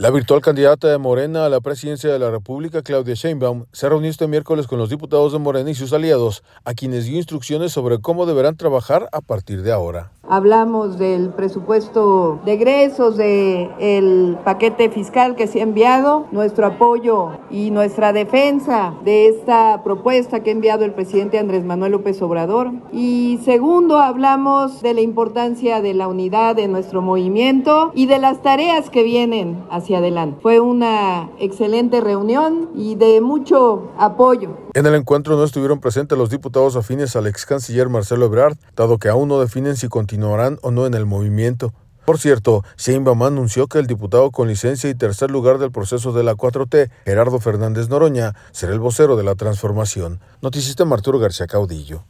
La virtual candidata de Morena a la presidencia de la República, Claudia Sheinbaum, se reunió este miércoles con los diputados de Morena y sus aliados, a quienes dio instrucciones sobre cómo deberán trabajar a partir de ahora. Hablamos del presupuesto de egresos, del paquete fiscal que se ha enviado, nuestro apoyo y nuestra defensa de esta propuesta que ha enviado el presidente Andrés Manuel López Obrador. Y segundo, hablamos de la importancia de la unidad de nuestro movimiento y de las tareas que vienen hacia adelante. Fue una excelente reunión y de mucho apoyo. En el encuentro no estuvieron presentes los diputados afines al ex canciller Marcelo Ebrard, dado que aún no definen si continuarán o no en el movimiento. Por cierto, Sheinbaum anunció que el diputado con licencia y tercer lugar del proceso de la 4T, Gerardo Fernández Noroña, será el vocero de la transformación. Noticista Arturo García Caudillo.